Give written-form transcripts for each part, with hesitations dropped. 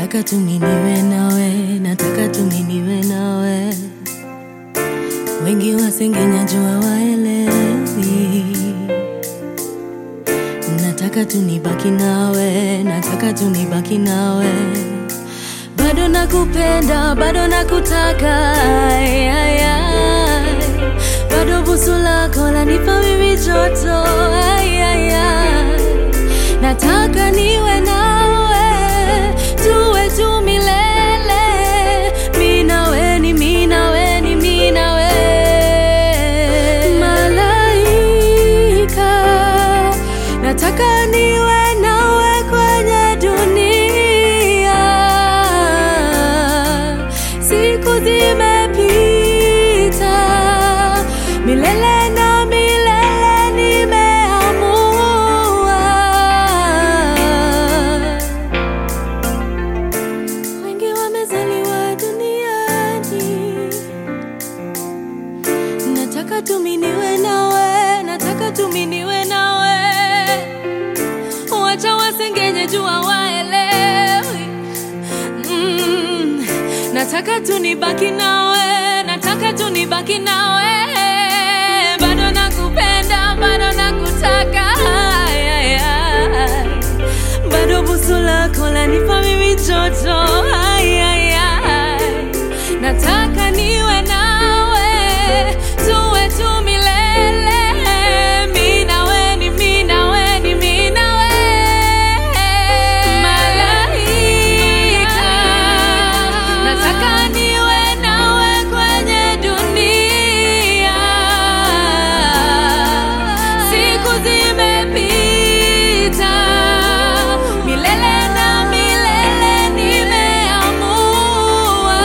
Nataka tu niwe nawe, nataka tu niwe nawe. Wengi wasengenya jua waelewi. Nataka tu nibaki nawe, nataka tu nibaki nawe. Bado nakupenda, bado nakutaka. Bado busu lako lanipa mimi joto. Nataka niwe nawe, tuwe tu milele. Mimi nawe ni mimi nawe ni mimi nawe. Malaika, nataka niwe nawe kwenye dunia. Siku zimepita, milele na milele nimeamua. Wengi wamezaliwa duniani. Nataka tu mimi niwe nawe, nataka tu mimi niwe nawe. Wacha wasengenye jua waelewi. Nataka tu nibaki nawe, nataka tu nibaki nawe. Bado nakupenda, bado nakutaka. Bado busu lako lanipa mimi joto. Nataka niwe nawe, tuwe tu milele. Mimi nawe ni mimi nawe ni mimi nawe. Malaika, nataka niwe nawe kwenye dunia. Siku zimepita, milele na milele nimeamua.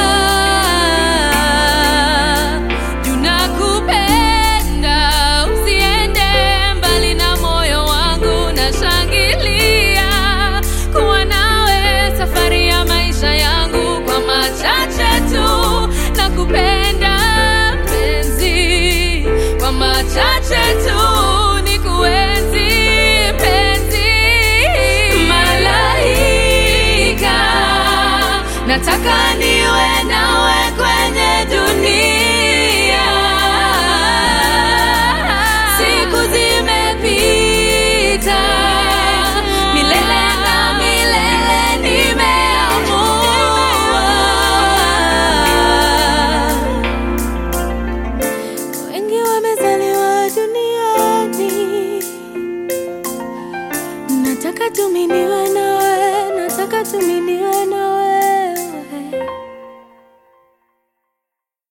Tunakupenda, usiende mbali na moyo wangu. Nashangilia kuwa nawe safari ya maisha yangu. Kwa machache tu nakupenda mpenzi, kwa machache tu nikuenzi mpenzi. Malaika, nataka